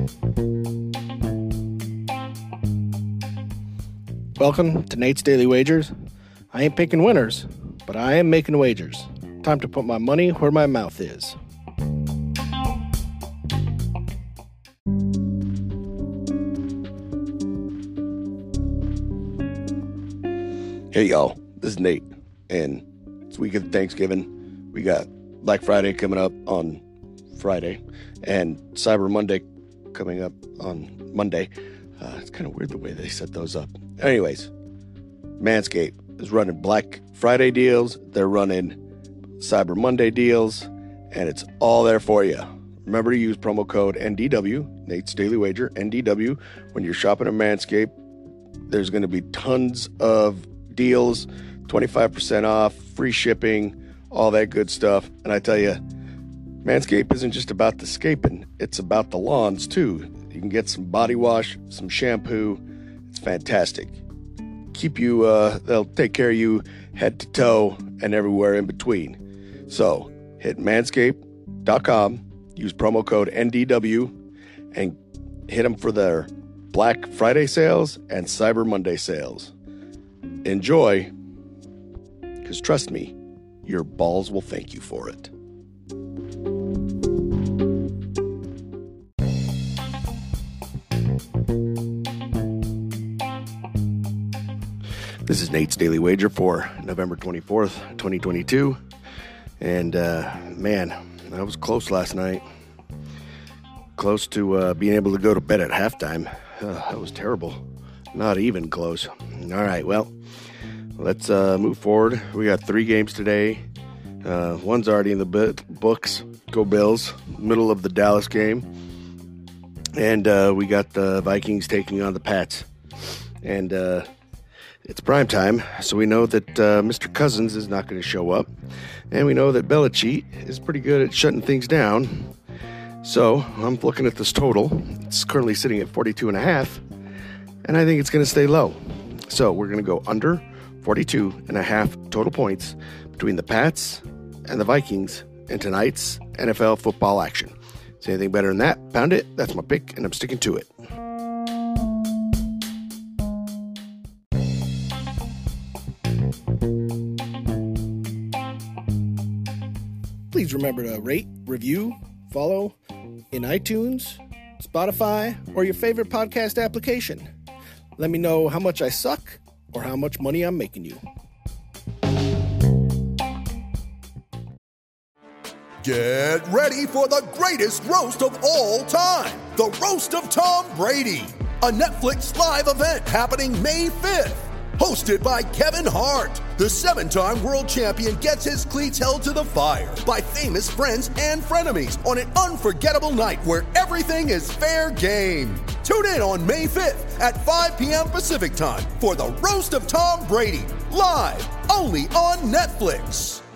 Welcome to Nate's Daily Wagers. I ain't picking winners, but I am making wagers. Time to put my money where my mouth is. Hey y'all, this is Nate, and it's week of Thanksgiving. We got Black Friday coming up on Friday, and Cyber Monday coming up on Monday. It's kind of weird the way they set those up. Anyways, Manscaped is running Black Friday deals. They're running Cyber Monday deals, and it's all there for you. Remember to use promo code NDW, Nate's Daily Wager, NDW, when you're shopping at Manscaped. There's going to be tons of deals, 25% off, free shipping, all that good stuff. And I tell you, Manscaped isn't just about the scaping, it's about the lawns too. You can get some body wash, some shampoo. It's fantastic. They'll take care of you head to toe and everywhere in between. So hit manscaped.com, use promo code NDW, and hit them for their Black Friday sales and Cyber Monday sales. Enjoy, because trust me, your balls will thank you for it. This is Nate's Daily Wager for November 24th, 2022. And, man, I was close last night. Close to being able to go to bed at halftime. That was terrible. Not even close. All right, well, let's move forward. We got 3 games today. One's already in the books. Go Bills. Middle of the Dallas game. And we got the Vikings taking on the Pats. And it's prime time, so we know that Mr. Cousins is not going to show up. And we know that Belichick is pretty good at shutting things down. So I'm looking at this total. It's currently sitting at 42.5, and I think it's going to stay low. So we're going to go under 42.5 total points between the Pats and the Vikings in tonight's NFL football action. See anything better than that? Pound it. That's my pick, and I'm sticking to it. Please remember to rate, review, follow in iTunes, Spotify, or your favorite podcast application. Let me know how much I suck or how much money I'm making you. Get ready for the greatest roast of all time, the Roast of Tom Brady, a Netflix live event happening May 5th. Hosted by Kevin Hart, the 7-time world champion gets his cleats held to the fire by famous friends and frenemies on an unforgettable night where everything is fair game. Tune in on May 5th at 5 p.m. Pacific time for the Roast of Tom Brady, live only on Netflix.